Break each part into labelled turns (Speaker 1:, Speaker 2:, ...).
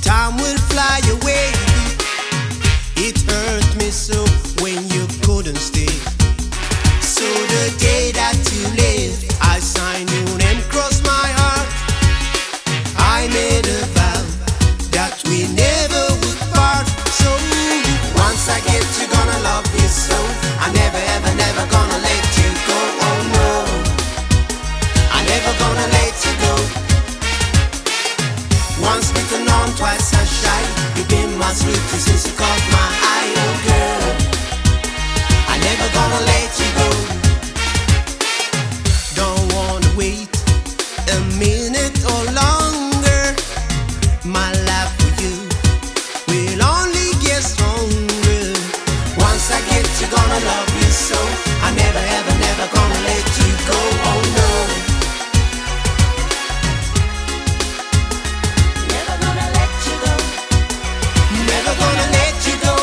Speaker 1: Time will fly away. It hurt me so when you couldn't stay. So the day that you left, I signed your name across my heart. I made a vow that we never would part. So once I get you, gonna love you so. I never ever, never gonna let you go. Oh no, I never gonna let you go. Once bitten on, twice I shy. You've been my sweetie since you caught my eye, oh girl. I never gonna let you go. Don't wanna wait a minute or longer. My love for you will only get stronger. Once I get you, gonna love you so. I never ever, never gonna let you go. Oh no.
Speaker 2: Never gonna let you go.
Speaker 1: Never gonna let you go.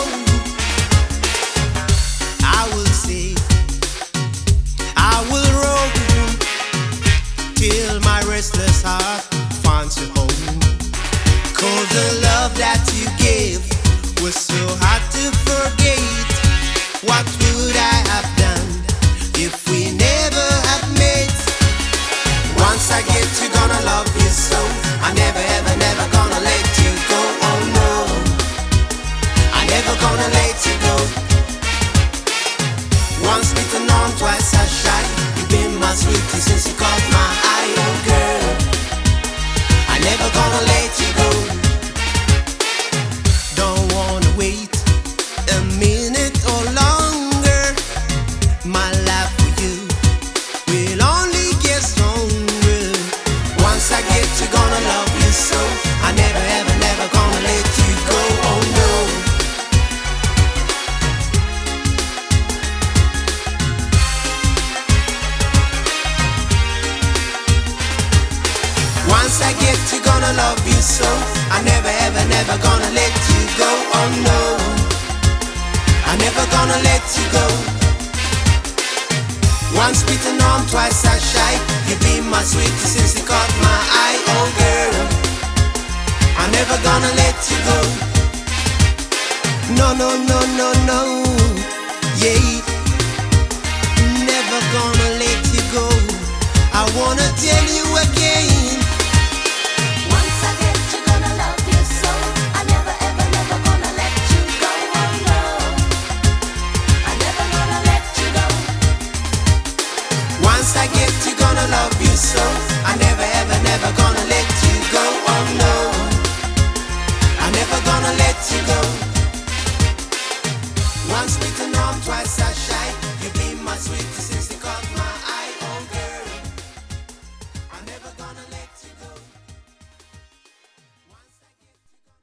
Speaker 1: I will say, I will roam till my restless heart finds a home. 'Cause the love that you gave was so hard to forget. What would I have done if we never had met? Once I get you, gonna love you so. I never ever, never gonna let you go. Oh no, I never gonna let you go. Once bitten on, twice I shy. You've been my sweetie since you caught my eye, oh girl. I never gonna let you go. Don't wanna wait a minute or longer. My love for you will only get stronger. Once I get you, gonna love you so. I never ever, never gonna let you go. Oh no. Once I get you, gonna love you so. I never ever, never gonna let you go. Oh no, I never gonna let you go. Once bitten on, twice I shy. You've been my sweetie since you caught my eye, oh girl. I never gonna let you go. No, no, no, no, no. Yeah, never gonna let you go. I wanna tell you again.